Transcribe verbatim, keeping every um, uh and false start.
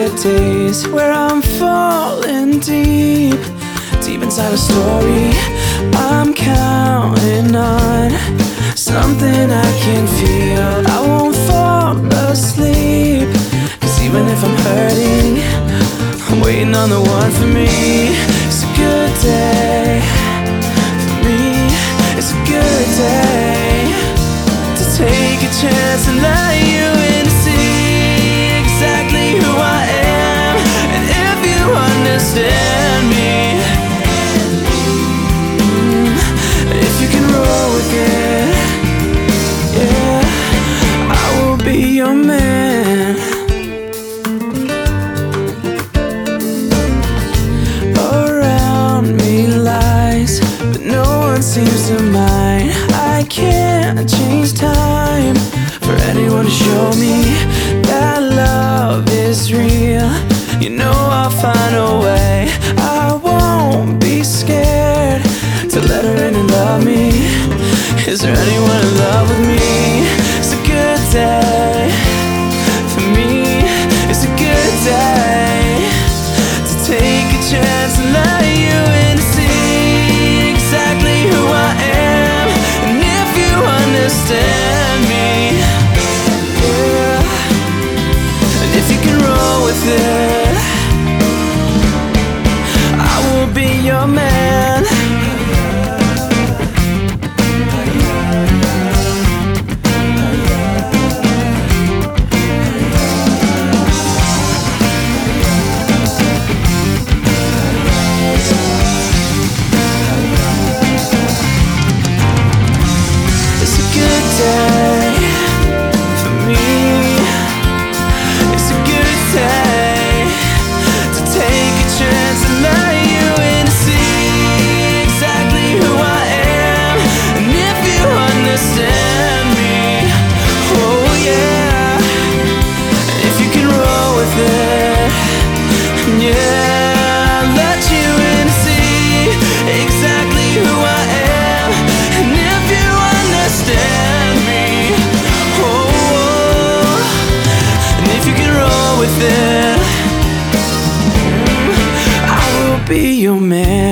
good days where I'm falling deep, deep inside a story I'm counting on, something I can feel. I won't fall asleep, cause even if I'm hurting, I'm waiting on the one for me. It's a good day for me. It's a good day to take a chance and let you in to see exactly who I am. And if you understand me, mm, if you can roll with it, yeah, I will be your man. Around me lies, but no one seems to mind. I can't change time for anyone to show me that love is real. You know I'll find a way. I won't be scared to let her in and love me. Is there anyone in love with me? It's a good day for me. It's a good day to take a chance and let you in to see exactly who I am. And if you understand me, yeah, and if you can roll with it, I will be your man. Be your man.